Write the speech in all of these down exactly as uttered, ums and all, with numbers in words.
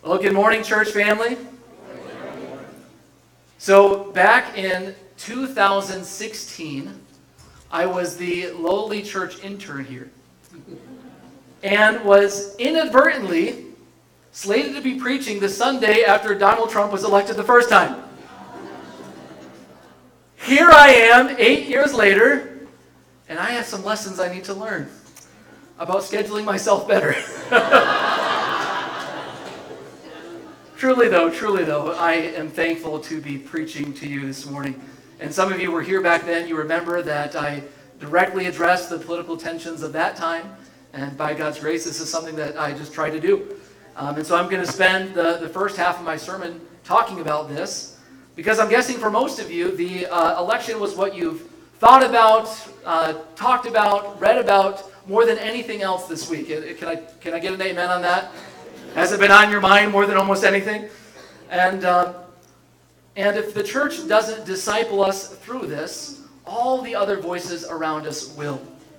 Well, good morning, church family. So back in two thousand sixteen, I was the lowly church intern here and was inadvertently slated to be preaching the Sunday after Donald Trump was elected the first time. Here I am, eight years later, and I have some lessons I need to learn about scheduling myself better. Truly though, truly though, I am thankful to be preaching to you this morning. And some of you were here back then. You remember that I directly addressed the political tensions of that time. And by God's grace, this is something that I just try to do. Um, and so I'm going to spend the, the first half of my sermon talking about this, because I'm guessing for most of you, the uh, election was what you've thought about, uh, talked about, read about more than anything else this week. Can I, can I get an amen on that? Has it been on your mind more than almost anything? And uh, and if the church doesn't disciple us through this, all the other voices around us will.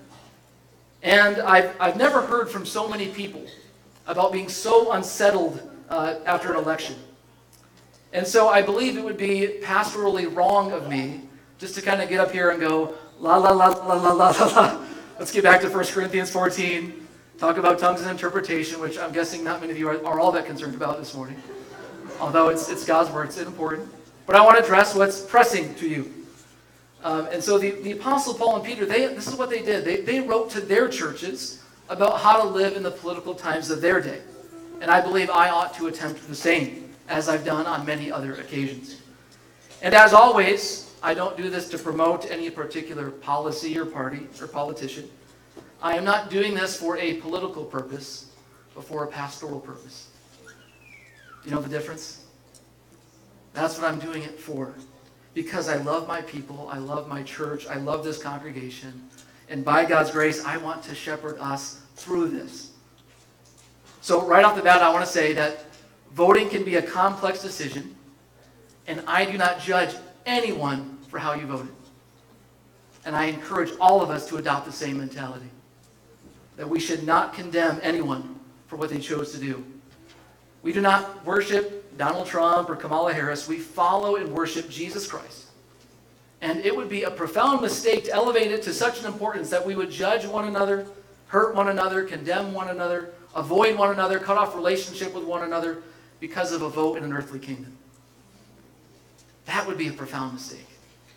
And I've, I've never heard from so many people about being so unsettled uh, after an election. And so I believe it would be pastorally wrong of me just to kind of get up here and go, la la la la la la la la. Let's get back to First Corinthians fourteen. Talk about tongues and interpretation, which I'm guessing not many of you are, are all that concerned about this morning. Although it's it's God's word, it's important. But I want to address what's pressing to you. Um, and so the, the Apostle Paul and Peter, they this is what they did. They, they wrote to their churches about how to live in the political times of their day. And I believe I ought to attempt the same, as I've done on many other occasions. And as always, I don't do this to promote any particular policy or party or politician. I am not doing this for a political purpose, but for a pastoral purpose. Do you know the difference? That's what I'm doing it for. Because I love my people, I love my church, I love this congregation, and by God's grace, I want to shepherd us through this. So right off the bat, I want to say that voting can be a complex decision, and I do not judge anyone for how you voted. And I encourage all of us to adopt the same mentality. That we should not condemn anyone for what they chose to do. We do not worship Donald Trump or Kamala Harris. We follow and worship Jesus Christ. And it would be a profound mistake to elevate it to such an importance that we would judge one another, hurt one another, condemn one another, avoid one another, cut off relationship with one another because of a vote in an earthly kingdom. That would be a profound mistake.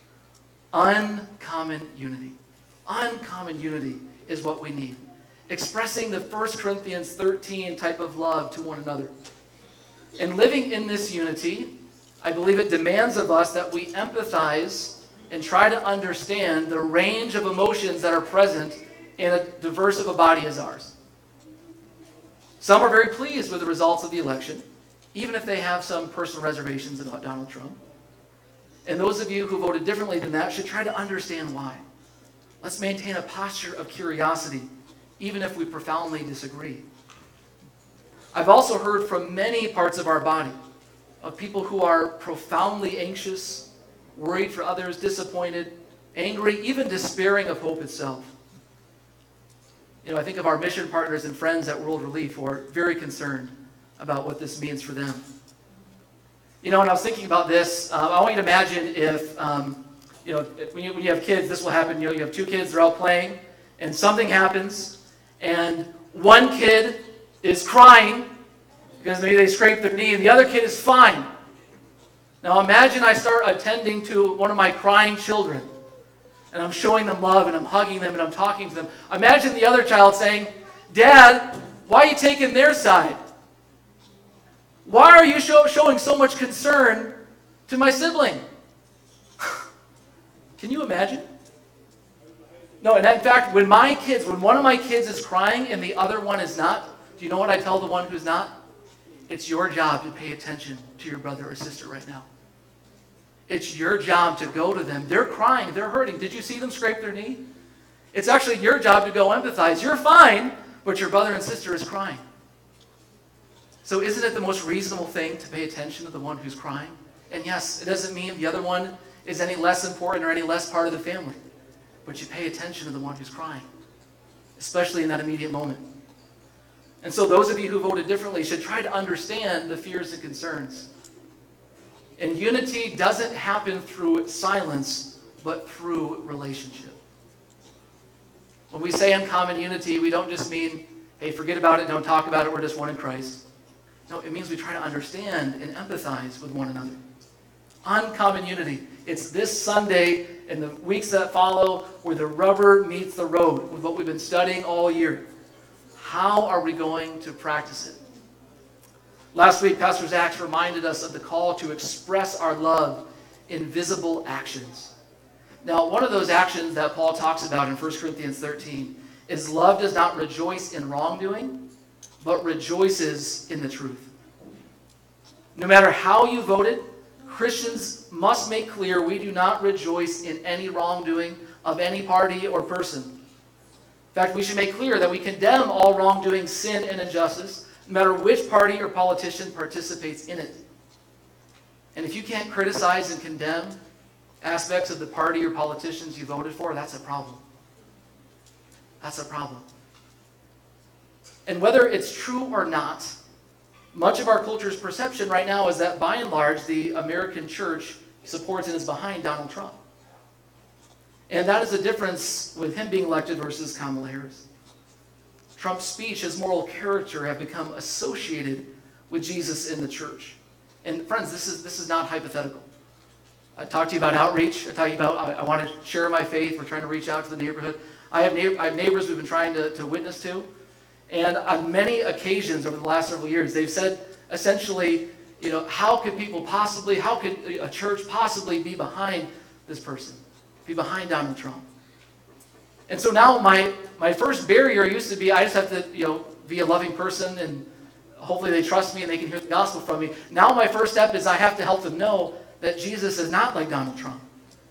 Uncommon unity. Uncommon unity is what we need. Expressing the First Corinthians thirteen type of love to one another. And living in this unity, I believe it demands of us that we empathize and try to understand the range of emotions that are present in a diverse of a body as ours. Some are very pleased with the results of the election, even if they have some personal reservations about Donald Trump. And those of you who voted differently than that should try to understand why. Let's maintain a posture of curiosity, even if we profoundly disagree. I've also heard from many parts of our body of people who are profoundly anxious, worried for others, disappointed, angry, even despairing of hope itself. You know, I think of our mission partners and friends at World Relief who are very concerned about what this means for them. You know, when I was thinking about this, uh, I want you to imagine if, um, you know, when you, when you have kids, this will happen. You know, you have two kids, they're out playing, and something happens, and one kid is crying because maybe they scraped their knee, and the other kid is fine. Now imagine I start attending to one of my crying children, and I'm showing them love, and I'm hugging them, and I'm talking to them. Imagine the other child saying, "Dad, why are you taking their side? Why are you show, showing so much concern to my sibling?" Can you imagine? No, and in fact, when my kids, when one of my kids is crying and the other one is not, do you know what I tell the one who's not? It's your job to pay attention to your brother or sister right now. It's your job to go to them. They're crying, they're hurting. Did you see them scrape their knee? It's actually your job to go empathize. You're fine, but your brother and sister is crying. So isn't it the most reasonable thing to pay attention to the one who's crying? And yes, it doesn't mean the other one is any less important or any less part of the family. But you pay attention to the one who's crying, especially in that immediate moment. And so those of you who voted differently should try to understand the fears and concerns. And unity doesn't happen through silence, but through relationship. When we say uncommon unity, we don't just mean, hey, forget about it, don't talk about it, we're just one in Christ. No, it means we try to understand and empathize with one another. Uncommon unity. It's this Sunday and the weeks that follow where the rubber meets the road with what we've been studying all year. How are we going to practice it? Last week, Pastor Zach reminded us of the call to express our love in visible actions. Now, one of those actions that Paul talks about in First Corinthians thirteen is love does not rejoice in wrongdoing, but rejoices in the truth. No matter how you voted, Christians must make clear we do not rejoice in any wrongdoing of any party or person. In fact, we should make clear that we condemn all wrongdoing, sin, and injustice, no matter which party or politician participates in it. And if you can't criticize and condemn aspects of the party or politicians you voted for, that's a problem. That's a problem. And whether it's true or not, much of our culture's perception right now is that by and large, the American church supports and is behind Donald Trump. And that is the difference with him being elected versus Kamala Harris. Trump's speech, his moral character have become associated with Jesus in the church. And friends, this is, this is not hypothetical. I talked to you about outreach. I talked to you about, I, I want to share my faith. We're trying to reach out to the neighborhood. I have, neighbor, I have neighbors we've been trying to, to witness to. And on many occasions over the last several years, they've said essentially, you know, how could people possibly, how could a church possibly be behind this person, be behind Donald Trump? And so now my, my first barrier used to be I just have to, you know, be a loving person and hopefully they trust me and they can hear the gospel from me. Now my first step is I have to help them know that Jesus is not like Donald Trump.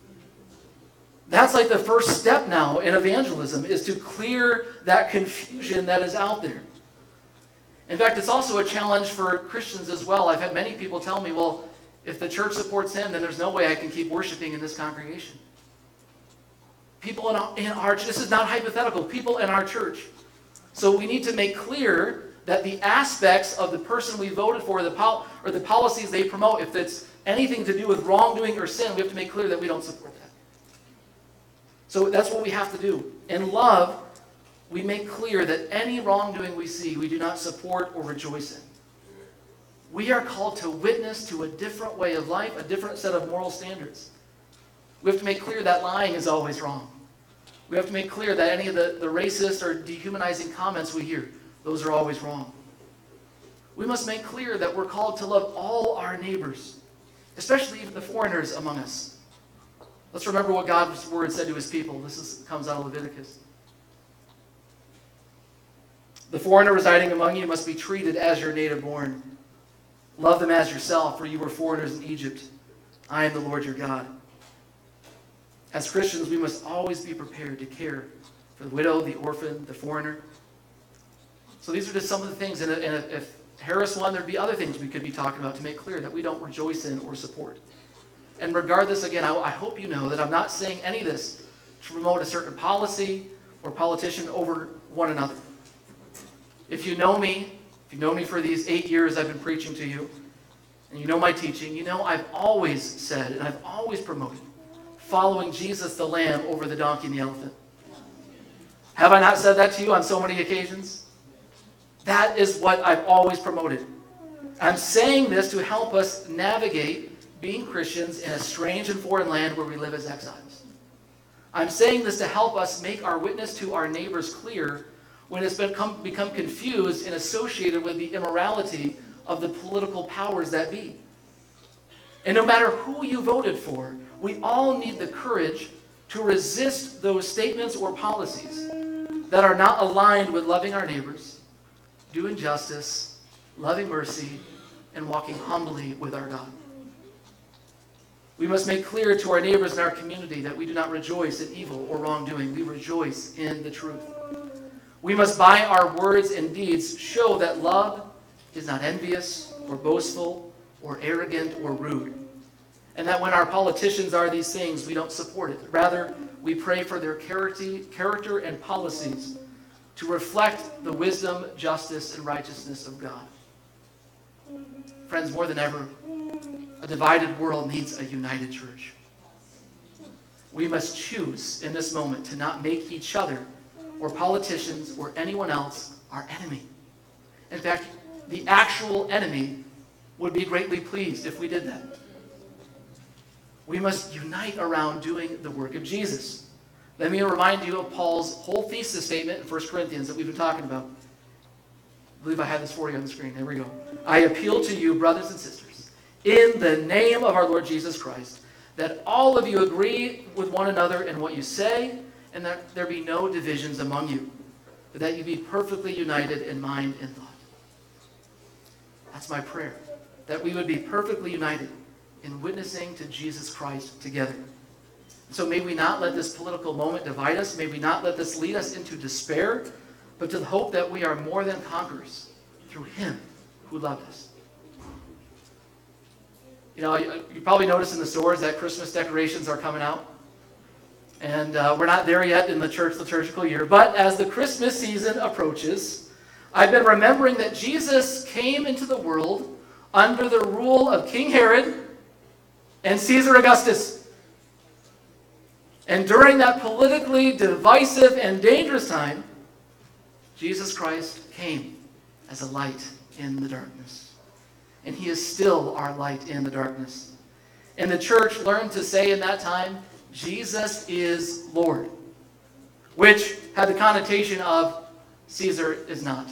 That's like the first step now in evangelism, is to clear that confusion that is out there. In fact, it's also a challenge for Christians as well. I've had many people tell me, well, if the church supports him, then there's no way I can keep worshiping in this congregation. People in our, in our this is not hypothetical, people in our church. So we need to make clear that the aspects of the person we voted for, the pol- or the policies they promote, if it's anything to do with wrongdoing or sin, we have to make clear that we don't support that. So that's what we have to do. In love, we make clear that any wrongdoing we see, we do not support or rejoice in. We are called to witness to a different way of life, a different set of moral standards. We have to make clear that lying is always wrong. We have to make clear that any of the, the racist or dehumanizing comments we hear, those are always wrong. We must make clear that we're called to love all our neighbors, especially even the foreigners among us. Let's remember what God's word said to his people. This is, comes out of Leviticus. The foreigner residing among you must be treated as your native born. Love them as yourself, for you were foreigners in Egypt. I am the Lord your God. As Christians, we must always be prepared to care for the widow, the orphan, the foreigner. So these are just some of the things. And if Harris won, there'd be other things we could be talking about to make clear that we don't rejoice in or support. And regardless, again, I, I hope you know that I'm not saying any of this to promote a certain policy or politician over one another. If you know me, if you know me for these eight years I've been preaching to you, and you know my teaching, you know I've always said, and I've always promoted, following Jesus the Lamb over the donkey and the elephant. Have I not said that to you on so many occasions? That is what I've always promoted. I'm saying this to help us navigate being Christians in a strange and foreign land where we live as exiles. I'm saying this to help us make our witness to our neighbors clear when it's become, become confused and associated with the immorality of the political powers that be. And no matter who you voted for, we all need the courage to resist those statements or policies that are not aligned with loving our neighbors, doing justice, loving mercy, and walking humbly with our God. We must make clear to our neighbors in our community that we do not rejoice in evil or wrongdoing. We rejoice in the truth. We must, by our words and deeds, show that love is not envious or boastful or arrogant or rude. And that when our politicians are these things, we don't support it. Rather, we pray for their character and policies to reflect the wisdom, justice, and righteousness of God. Friends, more than ever, a divided world needs a united church. We must choose in this moment to not make each other or politicians or anyone else our enemy. In fact, the actual enemy would be greatly pleased if we did that. We must unite around doing the work of Jesus. Let me remind you of Paul's whole thesis statement in First Corinthians that we've been talking about. I believe I have this for you on the screen. There we go. I appeal to you, brothers and sisters, in the name of our Lord Jesus Christ, that all of you agree with one another in what you say, and that there be no divisions among you, but that you be perfectly united in mind and thought. That's my prayer, that we would be perfectly united in witnessing to Jesus Christ together. So may we not let this political moment divide us. May we not let this lead us into despair, but to the hope that we are more than conquerors through him who loved us. You know, you, you probably noticed in the stores that Christmas decorations are coming out. And uh, we're not there yet in the church liturgical year. But as the Christmas season approaches, I've been remembering that Jesus came into the world under the rule of King Herod and Caesar Augustus. And during that politically divisive and dangerous time, Jesus Christ came as a light in the darkness. And he is still our light in the darkness. And the church learned to say in that time, Jesus is Lord, which had the connotation of Caesar is not.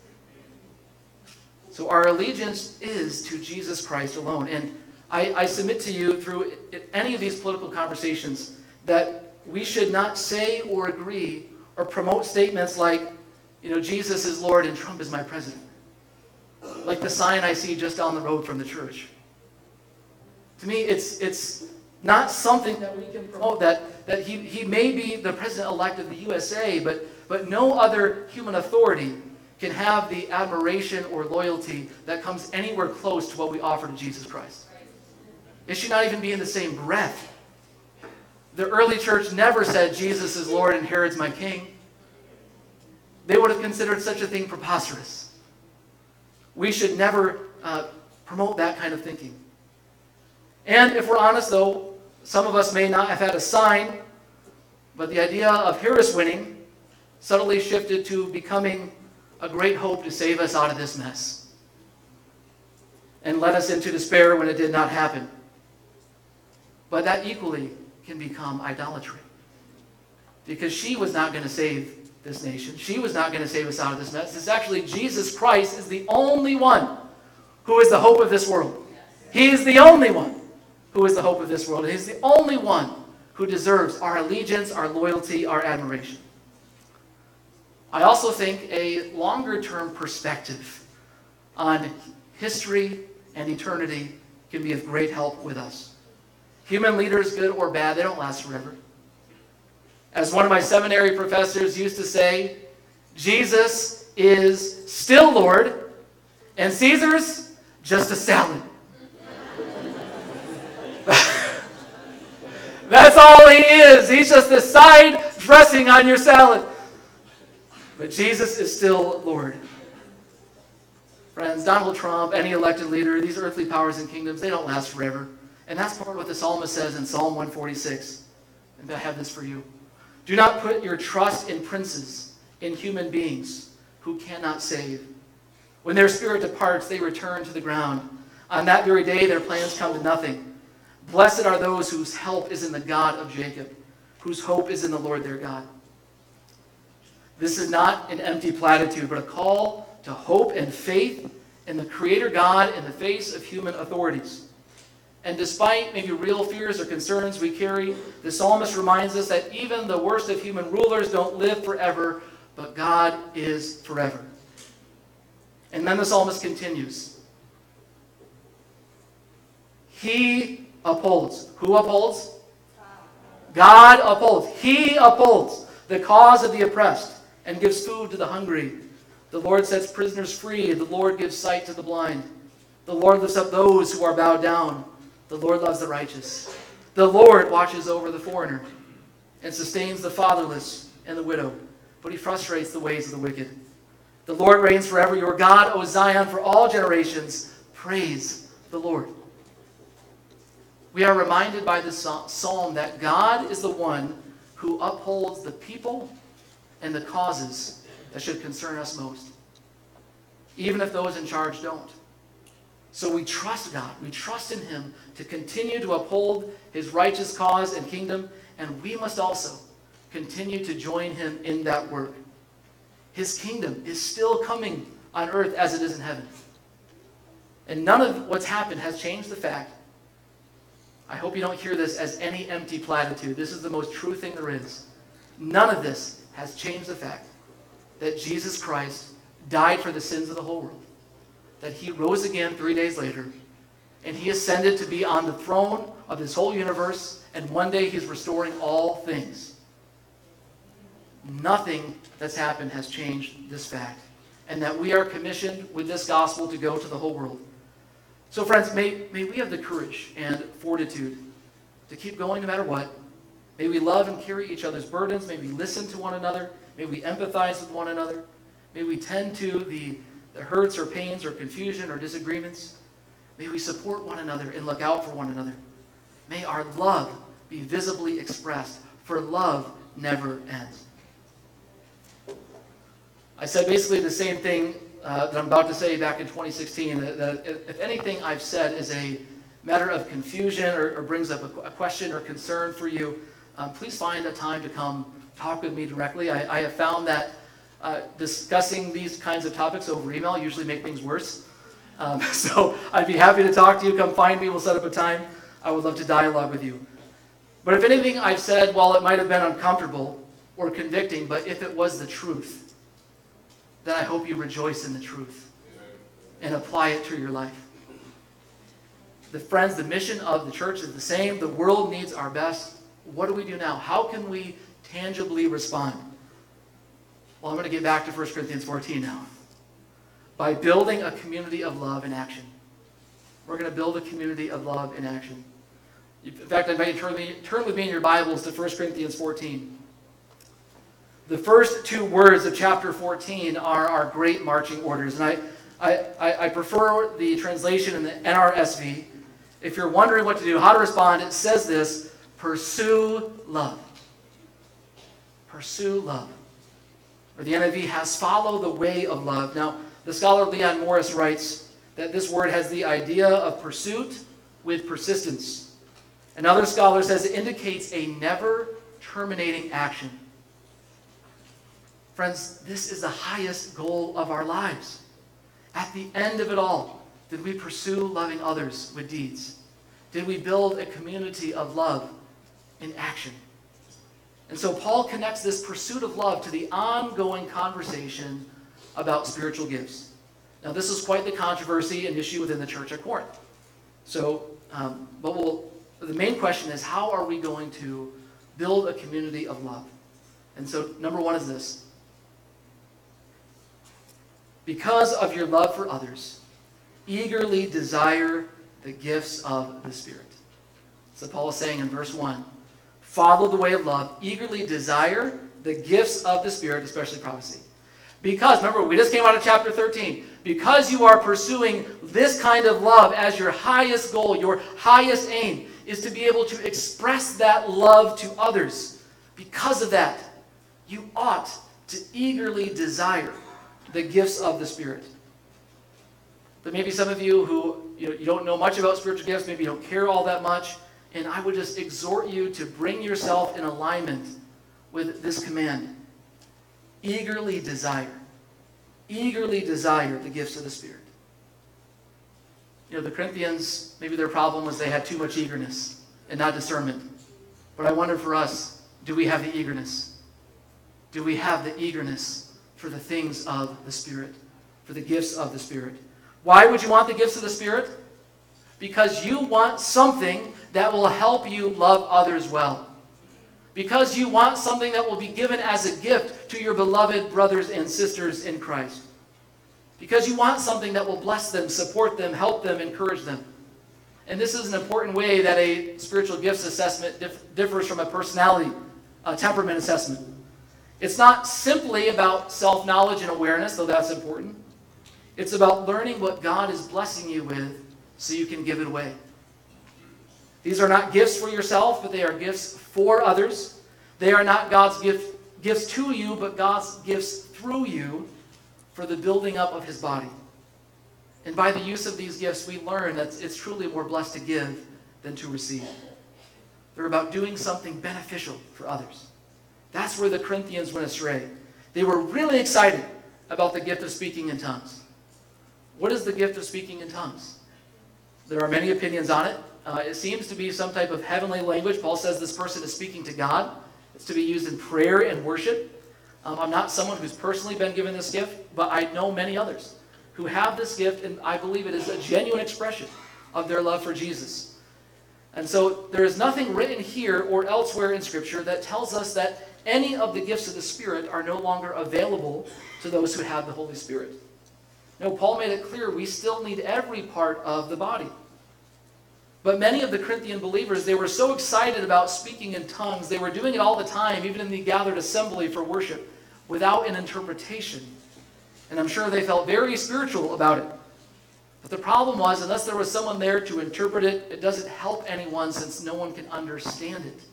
So our allegiance is to Jesus Christ alone. And I, I submit to you through any of these political conversations that we should not say or agree or promote statements like, you know, Jesus is Lord and Trump is my president. Like the sign I see just down the road from the church. To me, it's it's not something that we can promote, that, that he, he may be the president-elect of the U S A, but, but no other human authority can have the admiration or loyalty that comes anywhere close to what we offer to Jesus Christ. It should not even be in the same breath. The early church never said, Jesus is Lord and Herod's my king. They would have considered such a thing preposterous. We should never uh, promote that kind of thinking. And if we're honest, though, some of us may not have had a sign, but the idea of Harris winning subtly shifted to becoming a great hope to save us out of this mess and led us into despair when it did not happen. But that equally can become idolatry, because she was not going to save this nation. She was not going to save us out of this mess. It's actually Jesus Christ is the only one who is the hope of this world. He is the only one who is the hope of this world. He's the only one who deserves our allegiance, our loyalty, our admiration. I also think a longer-term perspective on history and eternity can be of great help with us. Human leaders, good or bad, they don't last forever. As one of my seminary professors used to say, Jesus is still Lord, and Caesar's just a salad. That's all he is. He's just the side dressing on your salad. But Jesus is still Lord. Friends, Donald Trump, any elected leader, these earthly powers and kingdoms, they don't last forever. And that's part of what the psalmist says in Psalm one forty-six. And I have this for you. Do not put your trust in princes, in human beings who cannot save. When their spirit departs, they return to the ground. On that very day, their plans come to nothing. Blessed are those whose help is in the God of Jacob, whose hope is in the Lord their God. This is not an empty platitude, but a call to hope and faith in the Creator God in the face of human authorities. And despite maybe real fears or concerns we carry, the psalmist reminds us that even the worst of human rulers don't live forever, but God is forever. And then the psalmist continues. He upholds. Who upholds? God upholds. He upholds the cause of the oppressed and gives food to the hungry. The Lord sets prisoners free. The Lord gives sight to the blind. The Lord lifts up those who are bowed down. The Lord loves the righteous. The Lord watches over the foreigner and sustains the fatherless and the widow. but he frustrates the ways of the wicked. The Lord reigns forever. Your God, O Zion, for all generations. Praise the Lord. We are reminded by this psalm that God is the one who upholds the people and the causes that should concern us most, even if those in charge don't. So we trust God. We trust in him to continue to uphold his righteous cause and kingdom, and we must also continue to join him in that work. His kingdom is still coming on earth as it is in heaven. And none of what's happened has changed the fact, I hope you don't hear this as any empty platitude. This is the most true thing there is. None of this has changed the fact that Jesus Christ died for the sins of the whole world, that he rose again three days later, and he ascended to be on the throne of this whole universe, and one day he's restoring all things. Nothing that's happened has changed this fact, and that we are commissioned with this gospel to go to the whole world. So friends, may, may we have the courage and fortitude to keep going no matter what. May we love and carry each other's burdens. May we listen to one another. May we empathize with one another. May we tend to the, the hurts or pains or confusion or disagreements. May we support one another and look out for one another. May our love be visibly expressed, for love never ends. I said basically the same thing uh, that I'm about to say back in twenty sixteen, that, that if anything I've said is a matter of confusion or, or brings up a, a question or concern for you, um, please find a time to come talk with me directly. I, I have found that uh, discussing these kinds of topics over email usually make things worse. Um, so I'd be happy to talk to you. Come find me. We'll set up a time. I would love to dialogue with you. But if anything I've said, while it might have been uncomfortable or convicting, but if it was the truth, then I hope you rejoice in the truth and apply it to your life. The friends, the mission of the church is the same. The world needs our best. What do we do now? How can we tangibly respond? Well, I'm going to get back to First Corinthians fourteen now. By building a community of love in action. We're going to build a community of love in action. In fact, I invite you to turn, me, turn with me in your Bibles to First Corinthians fourteen. The first two words of chapter fourteen are our great marching orders. And I, I, I prefer the translation in the N R S V. If you're wondering what to do, how to respond, it says this: pursue love. Pursue love. Or the N I V has follow the way of love. Now, the scholar Leon Morris writes that this word has the idea of pursuit with persistence. Another scholar says it indicates a never terminating action. Friends, this is the highest goal of our lives. At the end of it all, did we pursue loving others with deeds? Did we build a community of love in action? And so Paul connects this pursuit of love to the ongoing conversation about spiritual gifts. Now, this is quite the controversy and issue within the church at Corinth. So, um, but we'll, the main question is, how are we going to build a community of love? And so, number one is this: because of your love for others, eagerly desire the gifts of the Spirit. So Paul is saying in verse one, follow the way of love, eagerly desire the gifts of the Spirit, especially prophecy. Because, remember, we just came out of chapter thirteen. Because you are pursuing this kind of love as your highest goal, your highest aim, is to be able to express that love to others. Because of that, you ought to eagerly desire the gifts of the Spirit. But maybe some of you who you, know, you don't know much about spiritual gifts, maybe you don't care all that much, and I would just exhort you to bring yourself in alignment with this command. Eagerly desire. Eagerly desire the gifts of the Spirit. You know, the Corinthians, maybe their problem was they had too much eagerness and not discernment. But I wonder for us, do we have the eagerness? Do we have the eagerness for the things of the Spirit, for the gifts of the Spirit? Why would you want the gifts of the Spirit? Because you want something that will help you love others well. Because you want something that will be given as a gift to your beloved brothers and sisters in Christ. Because you want something that will bless them, support them, help them, encourage them. And this is an important way that a spiritual gifts assessment dif- differs from a personality, a temperament assessment. It's not simply about self-knowledge and awareness, though that's important. It's about learning what God is blessing you with so you can give it away. These are not gifts for yourself, but they are gifts for others. They are not God's gift, gifts to you, but God's gifts through you for the building up of his body. And by the use of these gifts, we learn that it's truly more blessed to give than to receive. They're about doing something beneficial for others. That's where the Corinthians went astray. They were really excited about the gift of speaking in tongues. What is the gift of speaking in tongues? There are many opinions on it. Uh, it seems to be some type of heavenly language. Paul says this person is speaking to God. It's to be used in prayer and worship. Um, I'm not someone who's personally been given this gift, but I know many others who have this gift, and I believe it is a genuine expression of their love for Jesus. And so there is nothing written here or elsewhere in Scripture that tells us that any of the gifts of the Spirit are no longer available to those who have the Holy Spirit. No, Paul made it clear we still need every part of the body. But many of the Corinthian believers, they were so excited about speaking in tongues, they were doing it all the time, even in the gathered assembly for worship, without an interpretation. And I'm sure they felt very spiritual about it. But the problem was, unless there was someone there to interpret it, it doesn't help anyone since no one can understand it.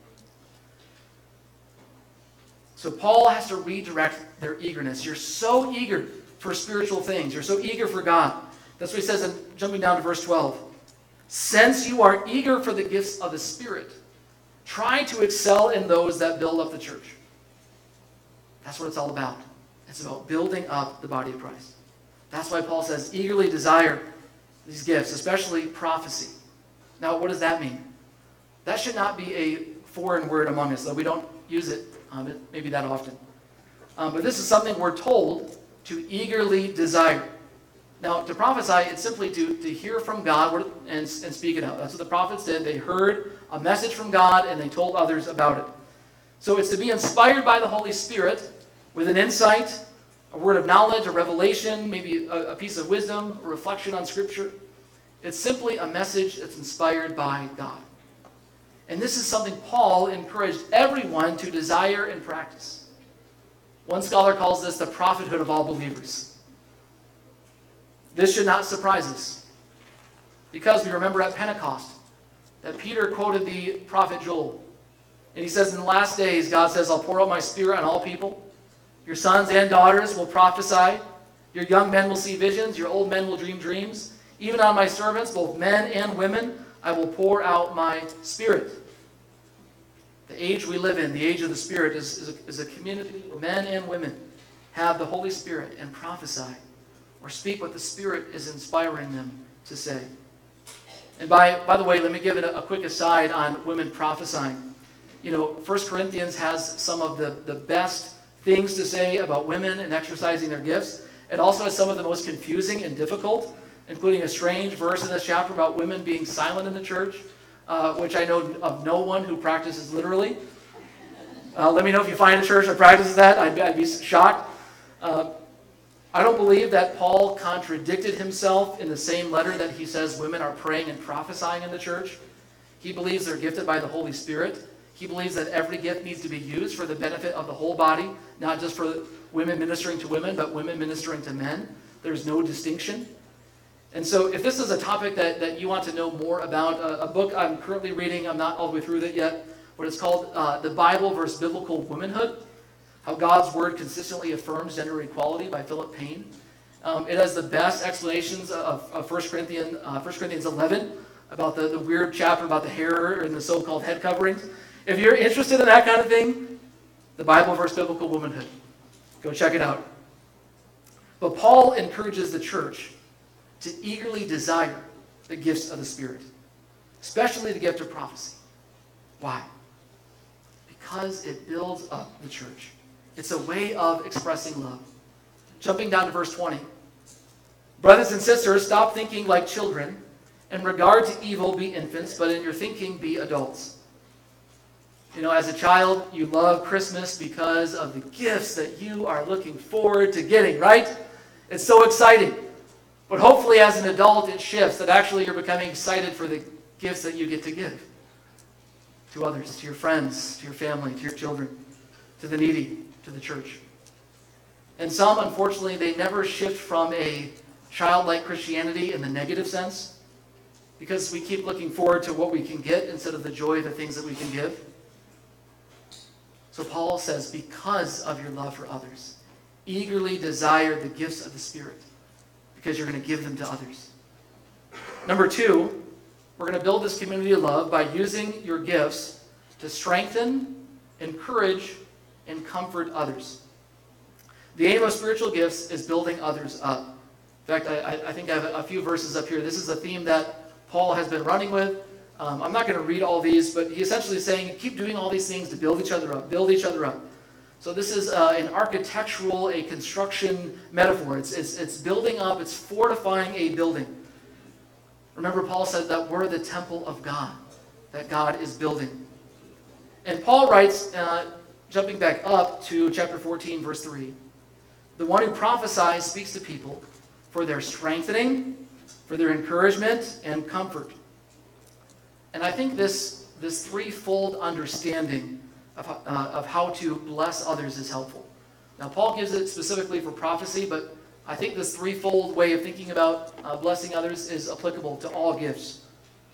So Paul has to redirect their eagerness. You're so eager for spiritual things. You're so eager for God. That's what he says in jumping down to verse twelve. Since you are eager for the gifts of the Spirit, try to excel in those that build up the church. That's what it's all about. It's about building up the body of Christ. That's why Paul says, eagerly desire these gifts, especially prophecy. Now, what does that mean? That should not be a foreign word among us, though we don't use it um, maybe that often. Um, but this is something we're told to eagerly desire. Now, to prophesy, it's simply to, to hear from God and, and speak it out. That's what the prophets did. They heard a message from God and they told others about it. So it's to be inspired by the Holy Spirit with an insight, a word of knowledge, a revelation, maybe a, a piece of wisdom, a reflection on Scripture. It's simply a message that's inspired by God. And this is something Paul encouraged everyone to desire and practice. One scholar calls this the prophethood of all believers. This should not surprise us, because we remember at Pentecost that Peter quoted the prophet Joel. And he says, in the last days, God says, I'll pour out my Spirit on all people. Your sons and daughters will prophesy. Your young men will see visions. Your old men will dream dreams. Even on my servants, both men and women, I will pour out my Spirit. The age we live in, the age of the Spirit, is, is, a, is a community where men and women have the Holy Spirit and prophesy or speak what the Spirit is inspiring them to say. And by, by the way, let me give it a, a quick aside on women prophesying. You know, First Corinthians has some of the, the best things to say about women and exercising their gifts. It also has some of the most confusing and difficult, including a strange verse in this chapter about women being silent in the church, uh, which I know of no one who practices literally. Uh, let me know if you find a church that practices that. I'd, I'd be shocked. Uh, I don't believe that Paul contradicted himself in the same letter that he says women are praying and prophesying in the church. He believes they're gifted by the Holy Spirit. He believes that every gift needs to be used for the benefit of the whole body, not just for women ministering to women, but women ministering to men. There's no distinction. And so if this is a topic that, that you want to know more about, a, a book I'm currently reading, I'm not all the way through it yet, but it's called uh, The Bible versus Biblical Womanhood, How God's Word Consistently Affirms Gender Equality by Philip Payne. Um, it has the best explanations of, of First Corinthians, uh, First Corinthians eleven, about the, the weird chapter about the hair and the so-called head coverings. If you're interested in that kind of thing, The Bible versus Biblical Womanhood. Go check it out. But Paul encourages the church to eagerly desire the gifts of the Spirit, especially the gift of prophecy. Why? Because it builds up the church. It's a way of expressing love. Jumping down to verse twenty. Brothers and sisters, stop thinking like children. In regard to evil, be infants, but in your thinking, be adults. You know, as a child, you love Christmas because of the gifts that you are looking forward to getting, right? It's so exciting. But hopefully as an adult, it shifts, that actually you're becoming excited for the gifts that you get to give to others, to your friends, to your family, to your children, to the needy. to the church. And some, unfortunately, they never shift from a childlike Christianity in the negative sense, because we keep looking forward to what we can get instead of the joy of the things that we can give. So Paul says, because of your love for others, eagerly desire the gifts of the Spirit, because you're going to give them to others. Number two, we're going to build this community of love by using your gifts to strengthen, encourage, and comfort others. The aim of spiritual gifts is building others up. In fact, I, I think I have a few verses up here. This is a theme that Paul has been running with. Um, I'm not going to read all these, but he essentially is saying, keep doing all these things to build each other up, build each other up. So this is uh, an architectural, a construction metaphor. It's, it's, it's building up, it's fortifying a building. Remember, Paul said that we're the temple of God, that God is building. And Paul writes, uh, jumping back up to chapter fourteen, verse three, the one who prophesies speaks to people for their strengthening, for their encouragement and comfort. And I think this, this threefold understanding of, uh, of how to bless others is helpful. Now, Paul gives it specifically for prophecy, but I think this threefold way of thinking about uh, blessing others is applicable to all gifts.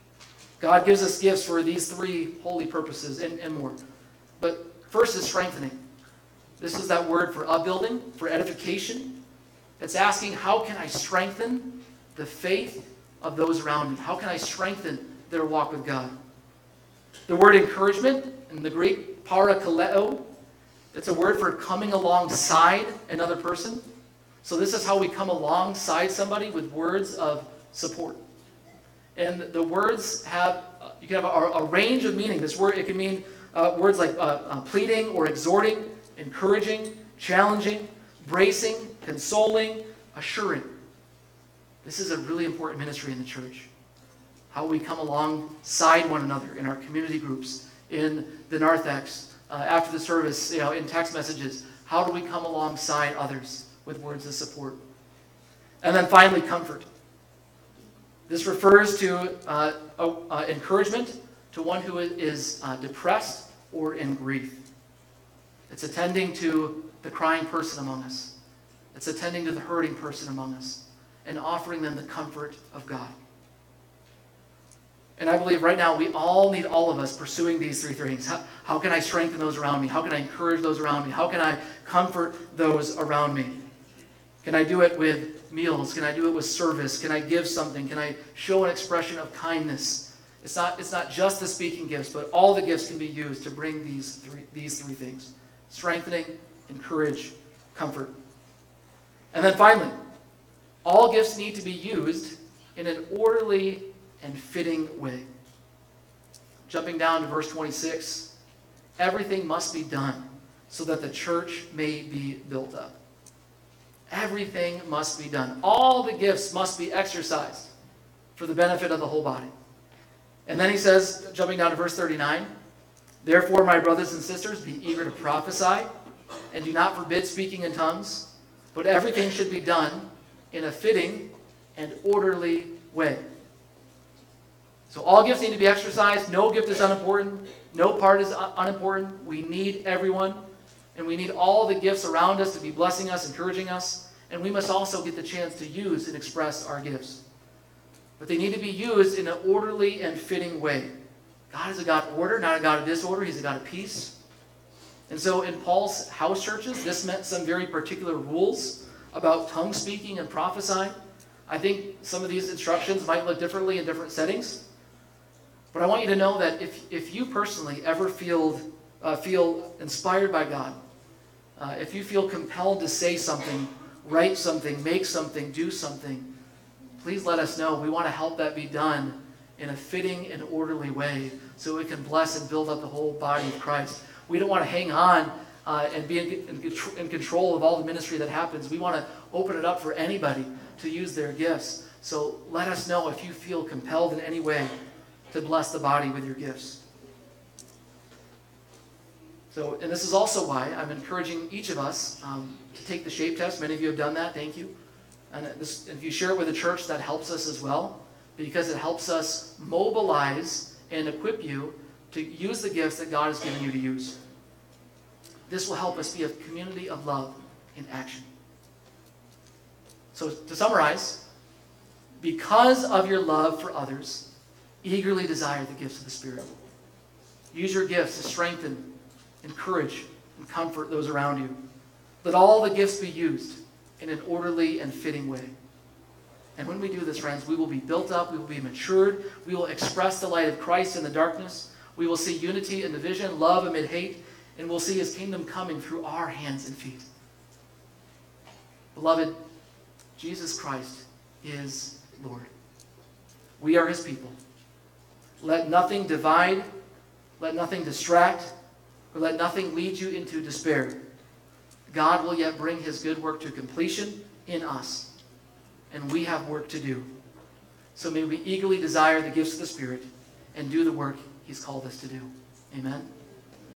God gives us gifts for these three holy purposes and, and more. But first is strengthening. This is that word for upbuilding, for edification. It's asking, how can I strengthen the faith of those around me? How can I strengthen their walk with God? The word encouragement, in the Greek, parakaleo, it's a word for coming alongside another person. So this is how we come alongside somebody with words of support. And the words have, you can have a, a range of meaning. This word, it can mean uh, words like uh, uh, pleading or exhorting, encouraging, challenging, bracing, consoling, assuring. This is a really important ministry in the church. How we come alongside one another in our community groups, in the narthex, uh, after the service, you know, in text messages. How do we come alongside others with words of support? And then finally, comfort. This refers to uh, uh, encouragement to one who is uh, depressed or in grief. It's attending to the crying person among us. It's attending to the hurting person among us and offering them the comfort of God. And I believe right now we all need, all of us, pursuing these three things. How, how can I strengthen those around me? How can I encourage those around me? How can I comfort those around me? Can I do it with meals? Can I do it with service? Can I give something? Can I show an expression of kindness? It's not, it's not just the speaking gifts, but all the gifts can be used to bring these three, these three things. Strengthening, encourage, comfort. And then finally, all gifts need to be used in an orderly and fitting way. Jumping down to verse twenty-six, everything must be done so that the church may be built up. Everything must be done. All the gifts must be exercised for the benefit of the whole body. And then he says, jumping down to verse thirty-nine, therefore, my brothers and sisters, be eager to prophesy, and do not forbid speaking in tongues, but everything should be done in a fitting and orderly way. So all gifts need to be exercised. No gift is unimportant. No part is unimportant. We need everyone. And we need all the gifts around us to be blessing us, encouraging us. And we must also get the chance to use and express our gifts. But they need to be used in an orderly and fitting way. God is a God of order, not a God of disorder. He's a God of peace. And so in Paul's house churches, this meant some very particular rules about tongue speaking and prophesying. I think some of these instructions might look differently in different settings. But I want you to know that if, if you personally ever feel, uh, feel inspired by God, uh, if you feel compelled to say something, write something, make something, do something, please let us know. We want to help that be done in a fitting and orderly way so it can bless and build up the whole body of Christ. We don't want to hang on uh, and be in, in, in control of all the ministry that happens. We want to open it up for anybody to use their gifts. So let us know if you feel compelled in any way to bless the body with your gifts. So, and this is also why I'm encouraging each of us um, to take the SHAPE test. Many of you have done that. Thank you. And this, if you share it with the church, that helps us as well, because it helps us mobilize and equip you to use the gifts that God has given you to use. This will help us be a community of love in action. So to summarize, because of your love for others, eagerly desire the gifts of the Spirit. Use your gifts to strengthen, encourage, and comfort those around you. Let all the gifts be used in an orderly and fitting way. And when we do this, friends, we will be built up, we will be matured, we will express the light of Christ in the darkness, we will see unity in division, love amid hate, and we'll see his kingdom coming through our hands and feet. Beloved, Jesus Christ is Lord. We are his people. Let nothing divide, let nothing distract, or let nothing lead you into despair. God will yet bring his good work to completion in us, and we have work to do. So may we eagerly desire the gifts of the Spirit and do the work he's called us to do. Amen.